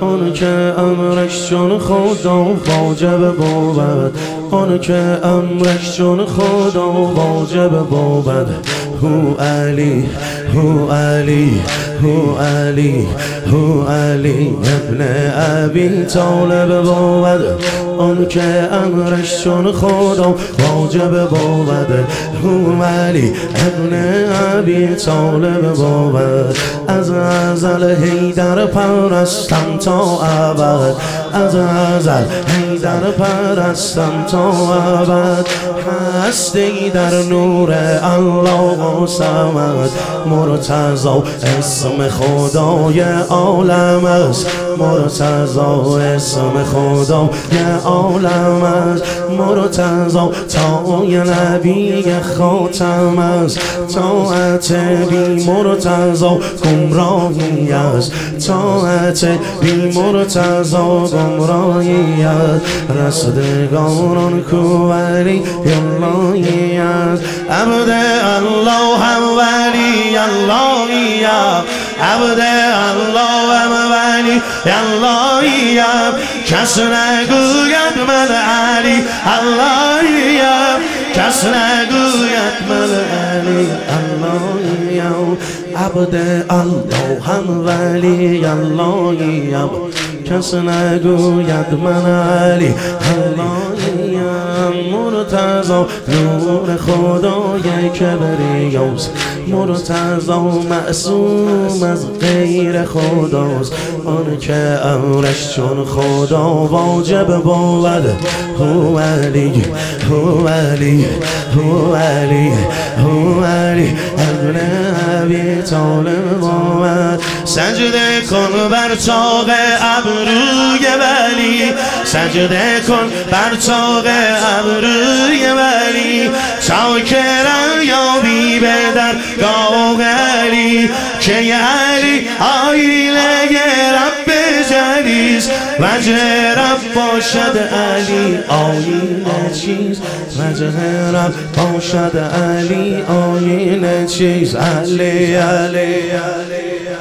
آن که امرش چون خدا واجب بود، آن که امرش چون خدا واجب بود. هو علی هو علی هو علی هو علی ابن ابی طالب بود، آن که امرش چون خدا واجب بود. هو علی ابن ابی طالب بود. از ازل حیدر پرستم تا ابد، از ازل حیدر پرستم تا ابد. هستی در نور الله صمد، مرتضی اسم خدای عالم است، مرتضی اسم خدای عالم است. مرتضی تای نبی خاتم است، طاعت بی مرتضی گمراهی است، طاعت بی مرتضی گمراهی است. رستگاران کو ولی اللهی است، عبد الله هم ولی اللهی است، عبد الله هم ولی اللهی است. کس نگوید من علی اللهی است، کس نگوید من علی اللهی است. عبد الله هم ولی اللهی است، کس نگوید من علی اللهی است. مرتضی نور خدای کبریاست، مرتضی معصوم از غیر خداست، آن که امرش چون خدا واجب بود. هو علی هو علی هو علی هو علی ابن ابی طالب بود. سجده کن بر طاق ابروی ولی، سجده کن بر طاق ابروی ولی، شاکرم یابی به درگاه علی. که علی آیینه رب جلیست، وجه رب باشد علی آیینه چیست، وجه رب باشد علی آیینه چیست. علی علی علی